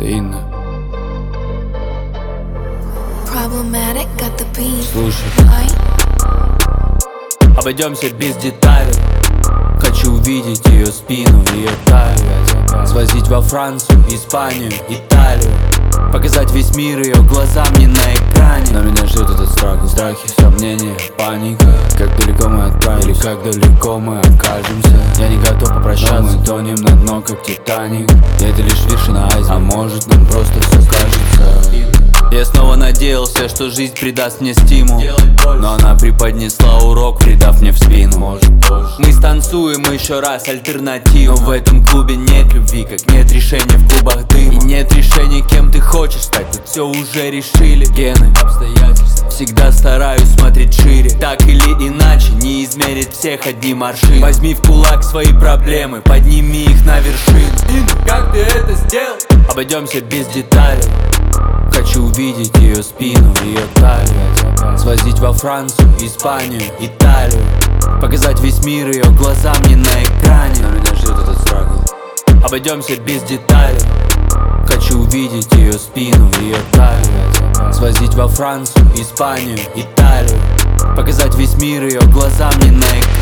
Инна, Problematic, got the beat. слушай, Why? обойдемся без деталей. Хочу увидеть ее спину, ее талию. Свозить во Францию, Испанию, Италию. Показать весь мир ее глазам не на экране. Но меня ждет этот страх, страхи, сомнения, паника. Как далеко мы отправились, как далеко мы окажемся. Я не готов попрощаться, но мы тонем на дно, как Титаник. И это лишь вершина айсберга, а может нам просто все кажется. Я снова надеялся, что жизнь придаст мне стимул, но она преподнесла урок, придав мне в спину. Мы станцуем еще раз альтернативу, но в этом клубе нет любви, как нет решения в клубах дыма. И нет решения, кем ты хочешь стать, тут все уже решили. Гены, обстоятельства, всегда стараюсь смотреть шире. Так или иначе, не измерить всех одним аршином. Возьми в кулак свои проблемы, подними их на вершину. Как ты это сделал? Обойдемся без деталей. Хочу увидеть ее спину, ее талию. Свозить во Францию, Испанию, Италию. Показать весь мир ее глазам не на экране. Но меня ждет этот страх. Обойдемся без деталей. Хочу увидеть ее спину, ее талию. Свозить во Францию, Испанию, Италию. Показать весь мир ее глазам не на экране.